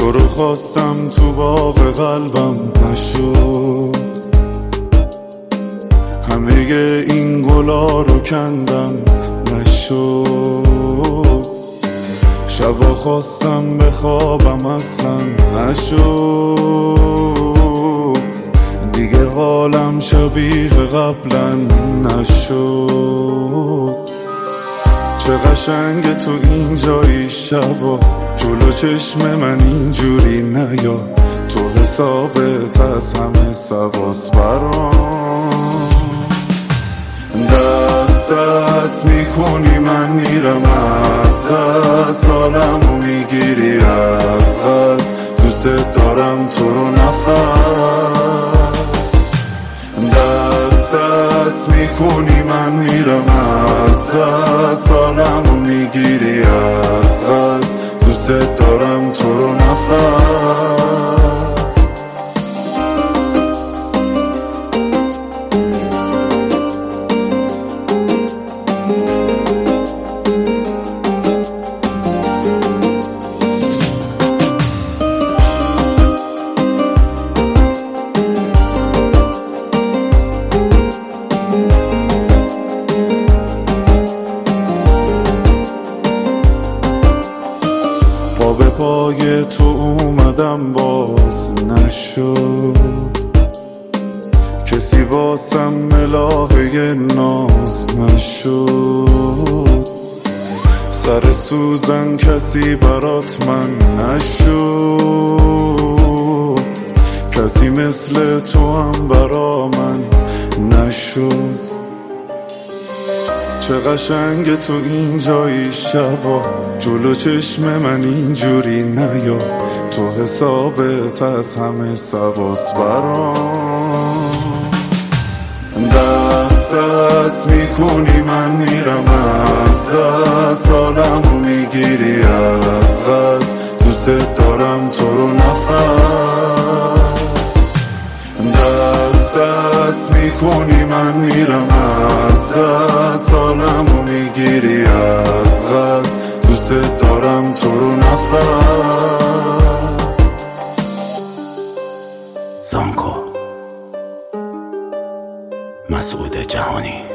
تو رو خواستم تو باغ قلبم نشد، همه این گلا رو کندم نشد، شبا خواستم بخوابم اصلا نشد، دیگه حالم شبیه قبلا نشد. چه قشنگ تو اینجایی شبا، جلو چشم من اینجوری نیا، تو حسابت از همه سواس برام. دست دست میکنی من میرم از دست، حالمو میگیری از غز، دوست دارم تو رو نفس. دست دست میکنی من میرم از دست، حالمو میگیری از غز، دوست دارم تو رو نفس. به پای تو اومدم باز نشد، کسی واسم ملاقه ناز نشد، سر سوزن کسی برات من نشد، کسی مثل تو هم برا من نشد. چه قشنگ تو اینجایی شبا، جلو چشم من اینجوری نیا، تو حسابت از همه سواس برام. دست دست میکنی من میرم از دست، حالمو میگیری از غز، دوست دارم تو رو نفس. دست دست میکنی من میرم از دست، حالمو میگیری از غز، دوست دارم تو رو نفس. زانکو مسعود جهانی.